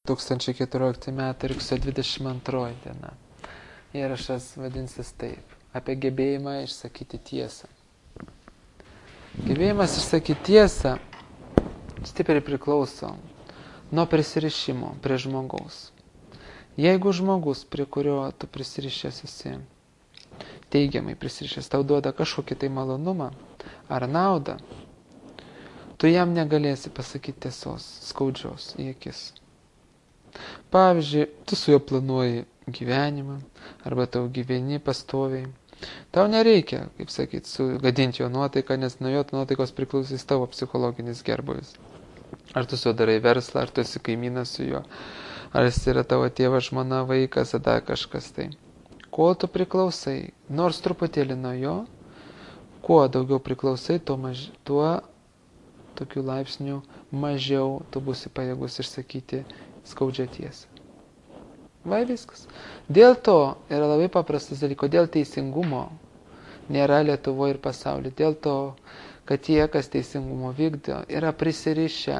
2014 m. rugsėjo 22 diena. Įrašas vadinsis taip. Apie gebėjimą išsakyti tiesą. Gebėjimas išsakyti tiesą stipriai priklauso nuo prisirišimo prie žmogaus. Jeigu žmogus, prie kurio tu prisirišęs esi, teigiamai prisirišęs, tau duoda kažkokį tai malonumą ar naudą, tu jam negalėsi pasakyti tiesos, skaudžios į akis. Pavyzdžiui, tu su juo planuoji gyvenimą, arba tau gyveni pastoviai. Tau nereikia, kaip sakyti, sugadinti jo nuotaiką, nes nuo jo nuotaikos priklausys tavo psichologinis gerbūvis. Ar tu su juo darai verslą, ar tu esi kaimynas su juo, ar jis yra tavo tėvas, žmona, vaikas, ar dar kažkas tai. Kuo tu priklausai, nors truputėlį nuo jo, kuo daugiau priklausai, tuo tokių laipsnių mažiau tu būsi pajėgus išsakyti skaudžią tiesą. Va viskas. Dėl to yra labai paprastas dalykas, kodėl teisingumo nėra Lietuvoje ir pasaulyje. Dėl to, kad tie, kas teisingumo vykdo, yra prisirišę.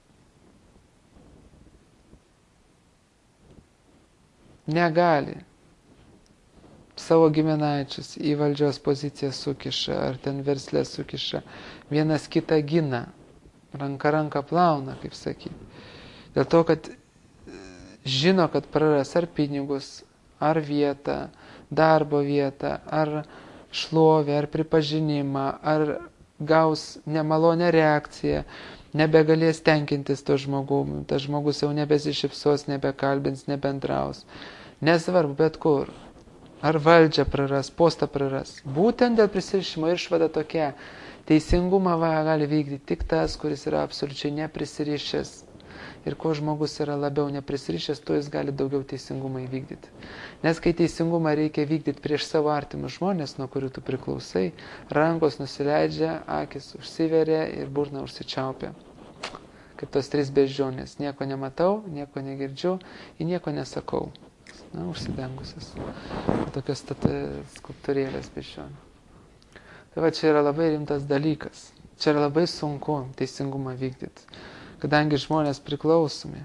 Negali savo giminaičius į valdžios poziciją sukiša, ar ten verslę sukiša, vienas kitą gina, ranka plauna, kaip sakyti. Dėl to, kad žino, kad praras ar pinigus, ar vietą, darbo vietą, ar šlovę, ar pripažinimą, ar gaus nemalonę reakciją, nebegalės tenkintis to žmogum, tas žmogus jau nebesišypsos, nebekalbins, nebendraus. Nesvarbu, bet kur. Ar valdžią praras, postą praras. Būtent dėl prisirišimo išvada tokia. Teisingumą gali vykdyti tik tas, kuris yra absoliučiai neprisirišęs. Ir kuo žmogus yra labiau neprisirišęs, tuo jis gali daugiau teisingumą įvykdyti. Nes kai teisingumą reikia vykdyti prieš savo artimus žmonės, nuo kurių tu priklausai, rankos nusileidžia, akis užsiveria ir burna užsičiaupia. Kaip tos 3 beždžionės. Nieko nematau, nieko negirdžiu ir nieko nesakau. Na, užsidengusios. Tokios skulptūrėlės beždžionių. Tai va, čia yra labai rimtas dalykas. Čia yra labai sunku teisingumą vykdyti. Kadangi žmonės priklausomi,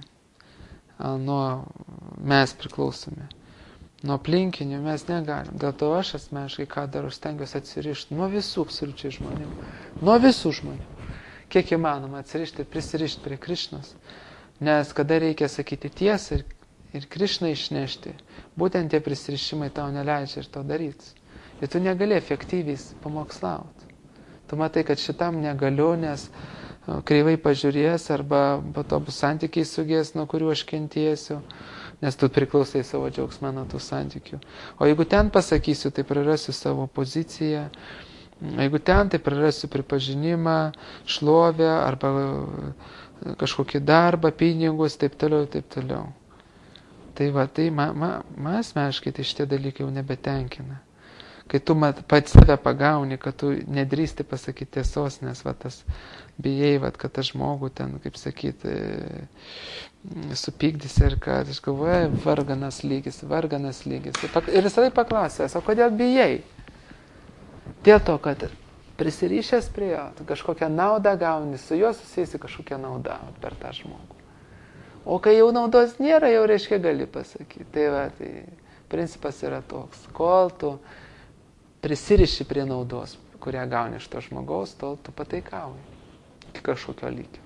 mes priklausomi, nuo aplinkinių mes negalim. Dėl to aš asmeniškai ką darau, stengiuosi atsirišti nuo visų absoliučiai žmonių. Nuo visų žmonių. Kiek įmanoma atsirišti ir prisirišti prie Krišnos. Nes kada reikia sakyti tiesą ir Krišną išnešti, būtent tie prisirišimai tau neleidžia ir to daryti. Ir tu negali efektyviai pamokslauti. Tu matai, kad šitam negaliu, nes kreivai pažiūrės arba po to bus santykiai sugės, nuo kurių aš kentėsiu, nes tu priklausai savo džiaugsmą nuo tų santykių. O jeigu ten pasakysiu, tai prarasiu savo poziciją, jeigu ten, tai prarasiu pripažinimą, šlovę arba kažkokį darbą, pinigus, taip toliau, taip toliau. Tai va, tai man asmeniškai tai šitie dalykai jau nebetenkina. Kai tu pats save pagauni, kad tu nedrįsti pasakyti tiesos, nes va, tas bijai, va, kad tas žmogų ten, kaip sakyti, supykdys ir kad aš galvoju, varganas lygis. Ir visai paklausęs, o kodėl bijai? Dėl to, kad prisirišęs prie jo, tu kažkokią naudą gauni, su juo susijusi kažkokią naudą per tą žmogų. O kai jau naudos nėra, jau reiškia gali pasakyti. Tai va, tai principas yra toks, kol tu prisiriši prie naudos, kurią gauni iš to žmogaus, tol tu pataikauji iki kažkokio lygio.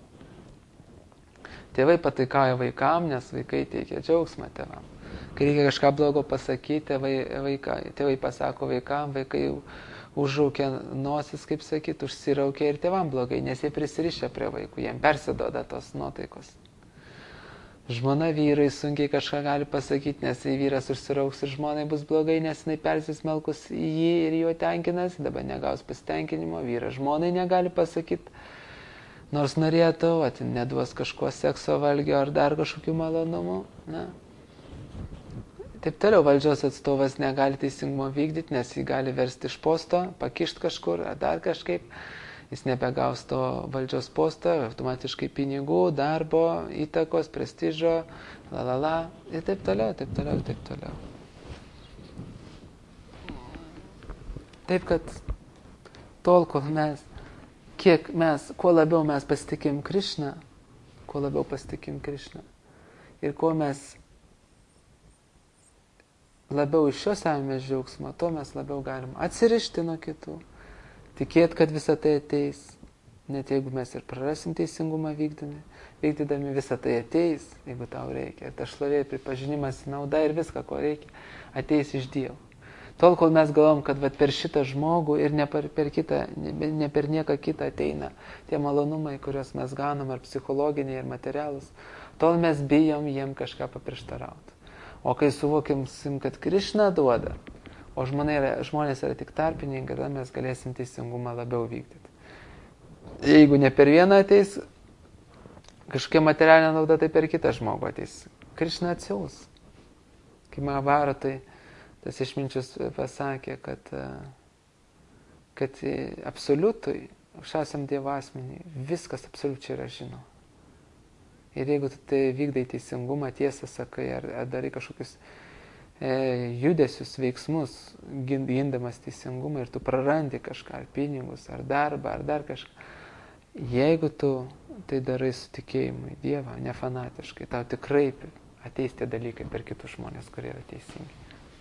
Tėvai pataikauja vaikam, nes vaikai teikia džiaugsmą tėvam. Kai reikia kažką blogo pasakyti, tėvai pasako vaikam, vaikai užraukia nosis, kaip sakyti, užsiraukia ir tėvam blogai, nes jie prisirišia prie vaikų, jiem persiduoda tos nuotaikos. Žmona vyrai sunkiai kažką gali pasakyti, nes vyras užsirauks ir žmonai bus blogai, nes jinai persismelkus į jį ir jo tenkinas, dabar negaus pasitenkinimo, vyras žmonai negali pasakyti, nors norėtų, neduos kažko sekso valgio ar dar kažkokių malonumų. Na. Taip toliau valdžios atstovas negali teisingumo vykdyti, nes jį gali versti iš posto, pakišti kažkur ar dar kažkaip. Jis nebegaus to valdžios postą, automatiškai pinigų, darbo, įtakos, prestižo, ir taip toliau. Taip, kad tol, kuo labiau mes pasitikim Krišną, Ir kuo mes labiau iš šio semės džiaugsmo, tuo mes labiau galim atsirišti nuo kitų, tikėti, kad visa tai ateis, net jeigu mes ir prarasim teisingumą vykdydami, visa tai ateis, jeigu tau reikia. Ir ta šlovė, pripažinimas, nauda ir viską, ko reikia, ateis iš Dievo. Tol, kol mes galvom, kad per šitą žmogų ir ne per nieką kitą ateina tie malonumai, kuriuos mes gaunam, ar psichologiniai, ar materialus, tol mes bijom jiem kažką paprieštarauti. O kai suvokim, kad Krišna duoda, o žmonės yra tik tarpininkai, tada mes galėsim teisingumą labiau vykdyti. Jeigu ne per vieną ateis kažkokia materialinė nauda, tai per kitą žmogų ateis. Krišna atsiūs. Kai Mahabharatai tas išminčius pasakė, kad absoliutui, aukščiausiam Dievo asmeniui, viskas absoliučiai yra žinoma. Ir jeigu tu tai vykdai teisingumą, tiesą sakai, ar darai kažkokius judesius, veiksmus, gindamas teisingumą, ir tu prarandi kažką, ar pinigus, ar darbą, ar dar kažką, jeigu tu tai darai su tikėjimu į Dievą, ne fanatiškai, tau tikrai ateis tie dalykai per kitus žmonės, kurie yra teisingi.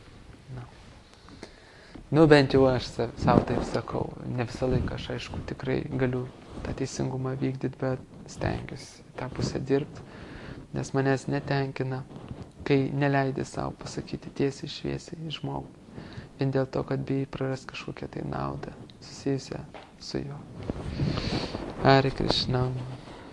Bent jau aš savo taip sakau, ne visą laiką aš aišku tikrai galiu tą teisingumą vykdyti, bet stengiuosi tą pusę dirbti, nes manęs netenkina, kai neleidi savo pasakyti tiesiai šviesiai žmogui, vien dėl to, kad bijai praras kažkokią tai naudą susijusią su juo. Hare Krishna.